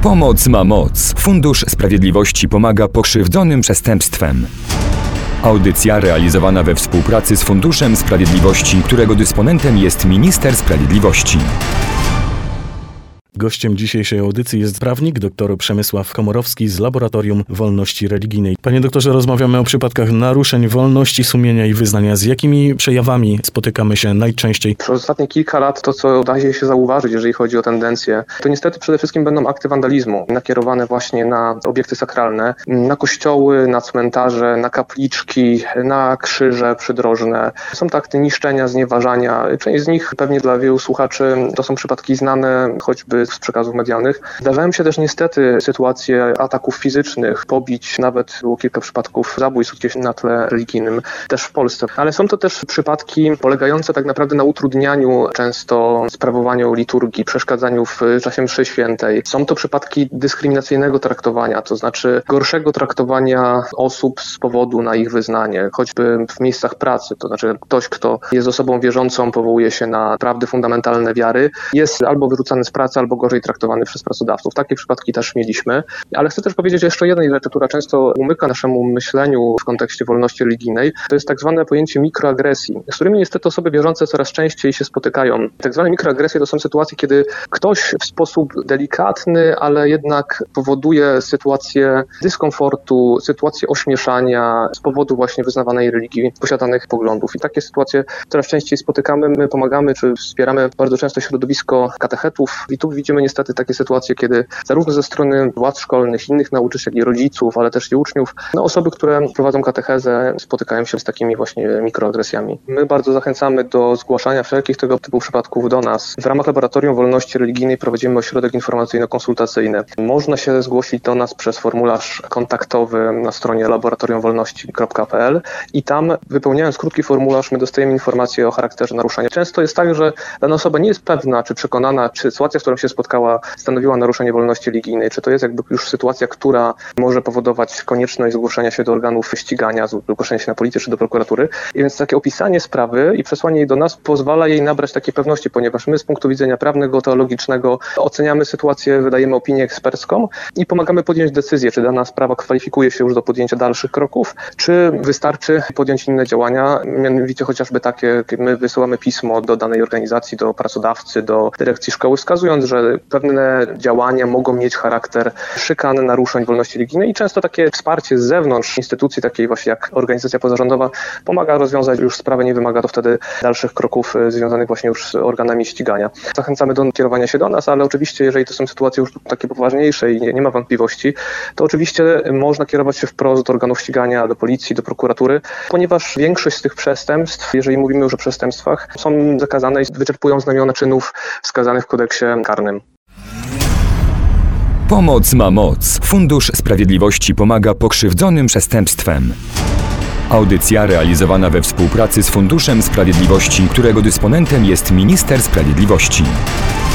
Pomoc ma moc. Fundusz Sprawiedliwości pomaga pokrzywdzonym przestępstwem. Audycja realizowana we współpracy z Funduszem Sprawiedliwości, którego dysponentem jest Minister Sprawiedliwości. Gościem dzisiejszej audycji jest prawnik dr Przemysław Komorowski z Laboratorium Wolności Religijnej. Panie doktorze, rozmawiamy o przypadkach naruszeń wolności sumienia i wyznania. Z jakimi przejawami spotykamy się najczęściej? Przez ostatnie kilka lat to, co daje się zauważyć, jeżeli chodzi o tendencje, to niestety przede wszystkim będą akty wandalizmu nakierowane właśnie na obiekty sakralne, na kościoły, na cmentarze, na kapliczki, na krzyże przydrożne. Są to akty niszczenia, znieważania. Część z nich pewnie dla wielu słuchaczy to są przypadki znane choćby z przekazów medialnych. Zdarzają się też niestety sytuacje ataków fizycznych, pobić, nawet było kilka przypadków zabójstw gdzieś na tle religijnym, też w Polsce. Ale są to też przypadki polegające tak naprawdę na utrudnianiu często sprawowaniu liturgii, przeszkadzaniu w czasie mszy świętej. Są to przypadki dyskryminacyjnego traktowania, to znaczy gorszego traktowania osób z powodu na ich wyznanie, choćby w miejscach pracy, to znaczy ktoś, kto jest osobą wierzącą, powołuje się na prawdy fundamentalne wiary, jest albo wyrzucany z pracy, albo gorzej traktowany przez pracodawców. Takie przypadki też mieliśmy. Ale chcę też powiedzieć jeszcze jednej rzeczy, która często umyka naszemu myśleniu w kontekście wolności religijnej. To jest tak zwane pojęcie mikroagresji, z którymi niestety osoby wierzące coraz częściej się spotykają. Tak zwane mikroagresje to są sytuacje, kiedy ktoś w sposób delikatny, ale jednak powoduje sytuację dyskomfortu, sytuację ośmieszania z powodu właśnie wyznawanej religii, posiadanych poglądów. I takie sytuacje coraz częściej spotykamy. My pomagamy, czy wspieramy bardzo często środowisko katechetów. I tu widzimy niestety takie sytuacje, kiedy zarówno ze strony władz szkolnych, innych nauczycieli, rodziców, ale też i uczniów, osoby, które prowadzą katechezę, spotykają się z takimi właśnie mikroagresjami. My bardzo zachęcamy do zgłaszania wszelkich tego typu przypadków do nas. W ramach Laboratorium Wolności Religijnej prowadzimy ośrodek informacyjno-konsultacyjny. Można się zgłosić do nas przez formularz kontaktowy na stronie laboratoriumwolności.pl i tam, wypełniając krótki formularz, my dostajemy informacje o charakterze naruszenia. Często jest tak, że dana osoba nie jest pewna, czy przekonana, czy sytuacja, z którą się spotkała, stanowiła naruszenie wolności religijnej, czy to jest jakby już sytuacja, która może powodować konieczność zgłoszenia się do organów ścigania, zgłoszenia się na policję czy do prokuratury. I więc takie opisanie sprawy i przesłanie jej do nas pozwala jej nabrać takiej pewności, ponieważ my z punktu widzenia prawnego, teologicznego oceniamy sytuację, wydajemy opinię ekspercką i pomagamy podjąć decyzję, czy dana sprawa kwalifikuje się już do podjęcia dalszych kroków, czy wystarczy podjąć inne działania, mianowicie chociażby takie, my wysyłamy pismo do danej organizacji, do pracodawcy, do dyrekcji szkoły, wskazując, że pewne działania mogą mieć charakter szykan, naruszeń wolności religijnej i często takie wsparcie z zewnątrz instytucji, takiej właśnie jak organizacja pozarządowa, pomaga rozwiązać już sprawę, nie wymaga to wtedy dalszych kroków związanych właśnie już z organami ścigania. Zachęcamy do kierowania się do nas, ale oczywiście, jeżeli to są sytuacje już takie poważniejsze i nie ma wątpliwości, to oczywiście można kierować się wprost do organów ścigania, do policji, do prokuratury, ponieważ większość z tych przestępstw, jeżeli mówimy już o przestępstwach, są zakazane i wyczerpują znamiona czynów wskazanych w kodeksie karnym. Pomoc ma moc. Fundusz Sprawiedliwości pomaga pokrzywdzonym przestępstwem. Audycja realizowana we współpracy z Funduszem Sprawiedliwości, którego dysponentem jest Minister Sprawiedliwości.